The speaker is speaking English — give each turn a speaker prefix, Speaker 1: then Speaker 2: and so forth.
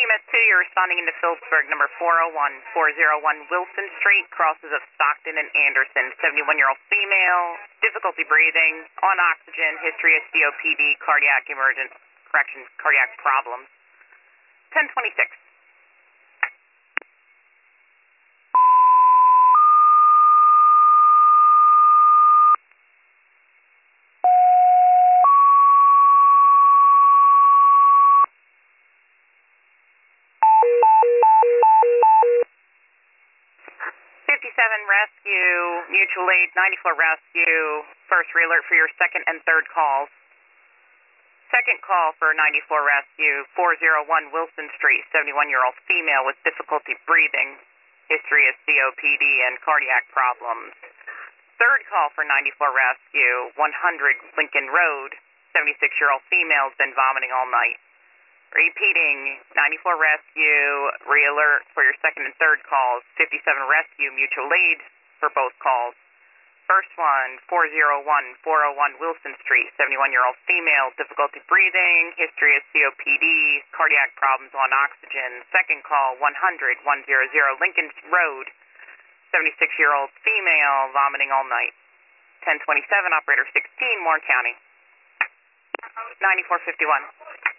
Speaker 1: EMS2, you're responding into Phillipsburg, number 401 Wilson Street, crosses of Stockton and Anderson. 71-year-old female, difficulty breathing, on oxygen, history of COPD, cardiac problems. 1026. Rescue, mutual aid, 94 rescue, first re-alert for your second and third calls. Second call for 94 rescue, 401 Wilson Street, 71-year-old female with difficulty breathing, history of COPD and cardiac problems. Third call for 94 rescue, 100 Lincoln Road, 76-year-old female has been vomiting all night. Repeating, 94 rescue, re-alert for your second and third calls, 57 rescue, mutual aid for both calls. First one, 401 Wilson Street, 71-year-old female, difficulty breathing, history of COPD, cardiac problems on oxygen. Second call, 100 Lincoln Road, 76-year-old female, vomiting all night. 1027, operator 16, Warren County. 9451.